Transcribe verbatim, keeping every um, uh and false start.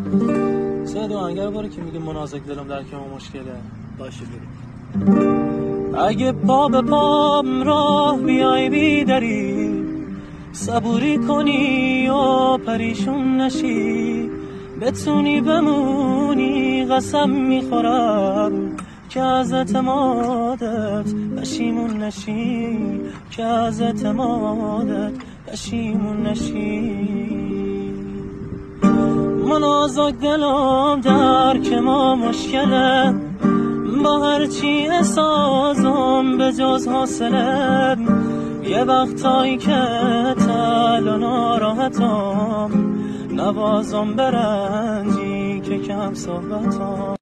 سه دو انگر باره که میگه منازک دلم در که ما مشکله. باشه بریم. اگه پا به پام راه بیای بیداری، صبوری کنی و پریشون نشی، بتونی بمونی قسم میخورم که از اعتمادت پشیمون نشی، که از اعتمادت پشیمون نشی. من آزاد دلم در که ما مشکله، با هرچی احساسم به جز حاصله. یه وقتایی که تل و ناراحتم، نوازم برنجی که کم صحبتم.